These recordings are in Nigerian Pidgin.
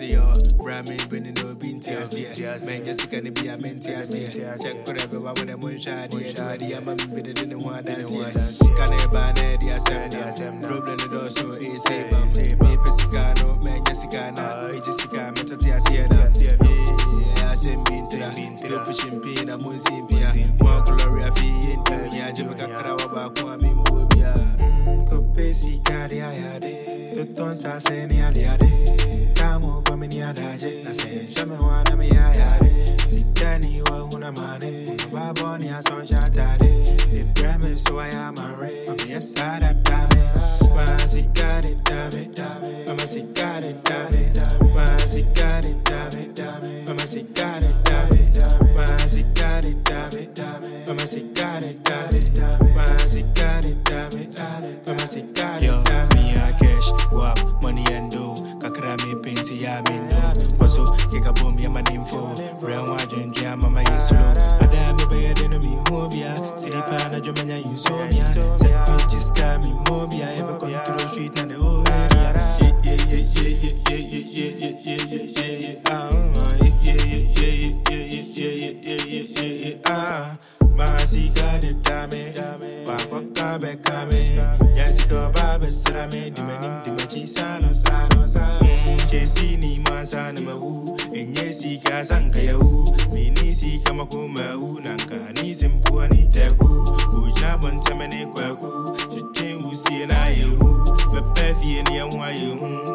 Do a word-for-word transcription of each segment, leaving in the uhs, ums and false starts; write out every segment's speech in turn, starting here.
say yo, Brahmin been no binti as man just can be a menti as check whatever when I'm on shady, the amam bidden in the one dance. Can I ban the assembly? Problem the door so is a bum. Me Pesicano, man Jessica, Jessica, Metatia, yeah, same bean to the pushing pin, a moon simpia, more gloria fee in Tanya, Jamaica Karawa, Kwame Bobia. Copesi Cadiade, the tons are saying Yadiade, Tamo coming Yadaje, I say, Shamawana me Yade, Sikani wa Hunamane, Babonia son Shatade, the premise so I am a ray, yes, I that damn it, Masikari damn it, damn it, Masikari damn it, Masikari damn it, damn it, Masikari damn it, Masikari damn it, damn it, Masikari damn it, Masikari damn it, Masikari. Yo, me a cash, go up, money and do. Kakra me painty, ya me no. Also, kick a bomb, ya my name for. Brown water and jam, mama is slow. I die me by a enemy, hobia. City pan, a Germania, you saw me. Set me just got me, mobia. Ever control street and the whole area. Yeah, yeah, yeah, yeah, yeah, yeah, yeah, yeah, yeah, yeah, yeah. Ah, yeah, yeah, yeah, yeah, yeah, yeah, yeah, yeah, yeah, yeah, ah. Masika de dame, Papa Kabe Kame, Yasiko Baba Salame, Dimanim Dimachi Sano Sano Sano, Jesini Masana Mahu, and Yesika Sankayau, Minisi Kamakuma, Nanka, Nisimpuani Teku, Ujaban Tamane Kwaku, Jitin Usi and I, but Pefi and Yamu.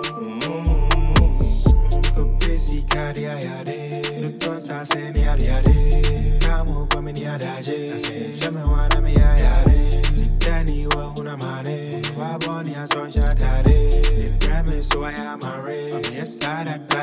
Copesi Cadiade, the tons are saying Yadiade, Kamo coming Yadaje, Shamawana me Yade, Sikani wa Hunamane, Wabonia son Shatade, the premise so I am a ray, yes, I that.